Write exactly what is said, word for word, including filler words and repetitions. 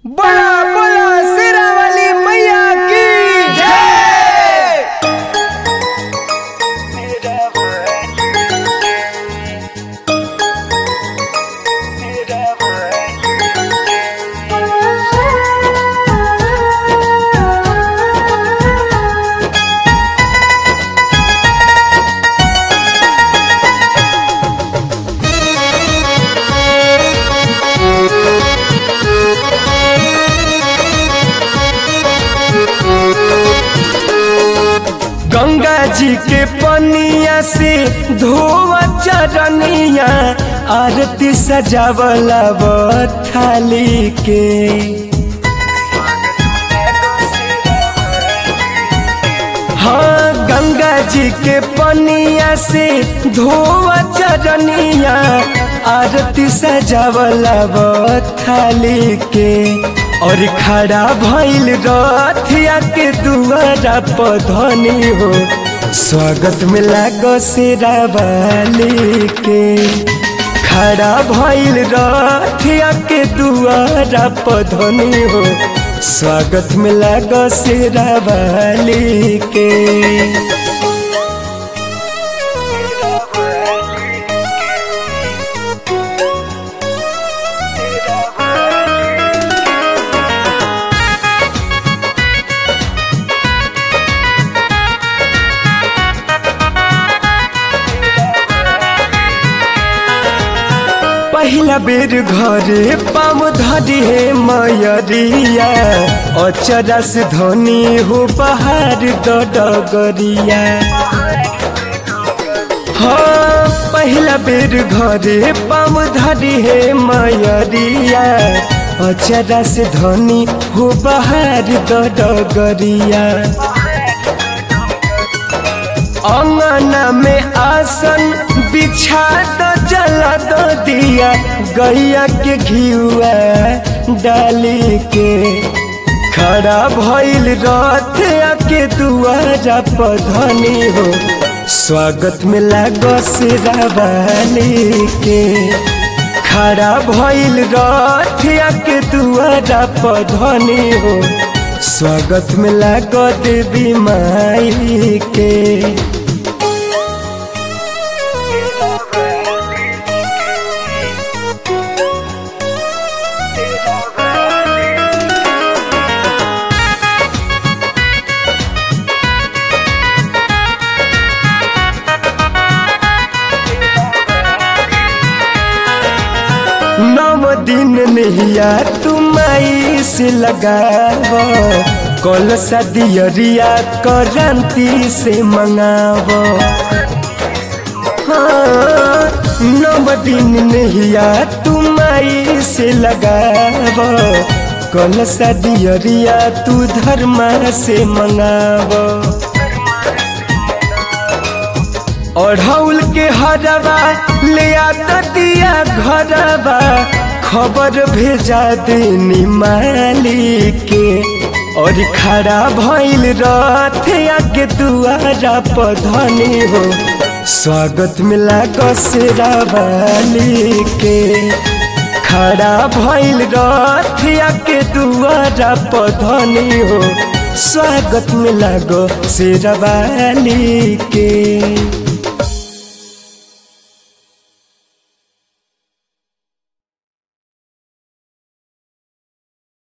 बड़ा बड़ा शेरा वाली मैया की जय। गंगा जी के पनिया से धोवा चरनिया आरती सजावला थाली के। हाँ, गंगा जी के पनिया से धोवा चरनिया आरती सजावला थाली के। और खड़ा भइल रथिया के दुआरा पधनी हो, स्वागत में लागो शेरा वाली के। खड़ा भइल रथिया के दुआरा पधनी हो, स्वागत में लागो शेरा वाली के। पहिला बेर घरे पाम धरी हे मयरिया, अचरा से धनी हो बहार डगरिया। हाँ, पहिला बेर घरे पाम धरी हे मयरिया, अचरा से धनी हो बहार डगरिया। अंगना में आसन बिछा दो, जला दो दिया गैया के घिउआ डाली के। खड़ा भइल रथिया के दुआरा पधनी हो, स्वागत में लागो शेरा वाली के। खड़ा भइल रथिया के दुआरा पधनी हो, स्वागत में लागो देवी माई के। नौ दिन नहिया तुम आई से लगाव, कल सदियरिया करंती से मंगाव। हाँ, नौ दिन नहिया तुम आई से लगाव, कल सदियरिया तू धर्मा से मंगाव। अढ़ौल के हरवा ले आ दिया घरवा, खबर भेजा देनी माली के। और खड़ा भइल रथिया के दुआरा पधनी हो, स्वागत में लागो शेरा वाली के। खड़ा भइल रथिया के दुआरा पधनी हो, स्वागत में लागो शेरा वाली के।